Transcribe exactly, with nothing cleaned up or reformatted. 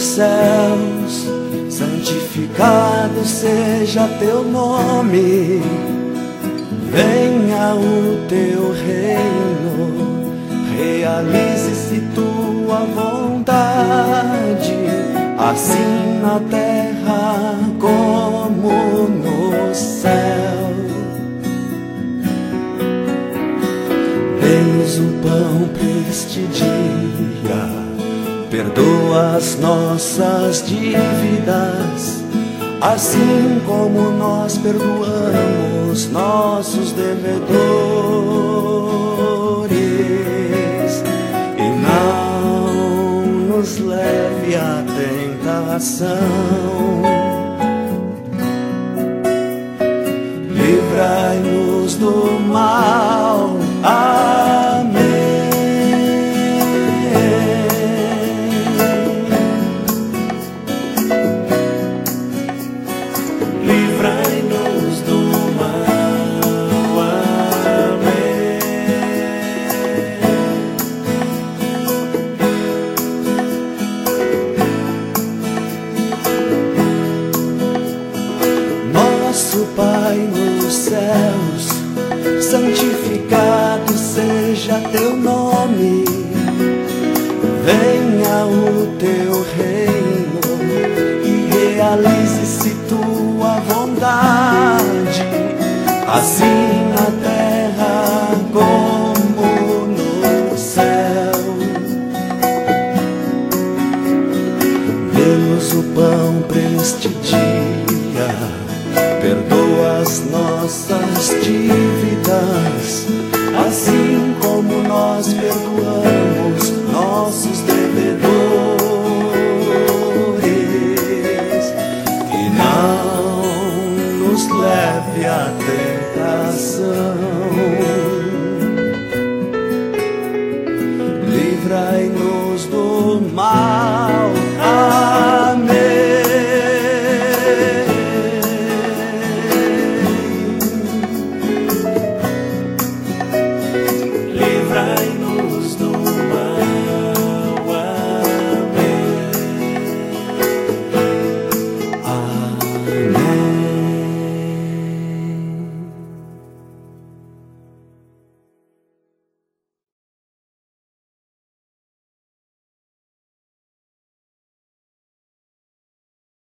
céus, santificado seja teu nome. Venha o teu reino, realize-se tua vontade, assim na terra como no céu. Dê-nos o pão pra este dia, perdoa as nossas dívidas, assim como nós perdoamos nossos devedores. E não nos leve à tentação, livrai-nos do mal. Amém. Livrai-nos do mal. Amém. Nosso Pai nos céus, santificado seja teu nome. Venha o teu reino e realize-se tua vontade, assim na terra como no céu. Dê-nos o pão pra este dia, perdoa as nossas dívidas, assim como nós perdoamos nossos devedores. E não nos leve à tentação,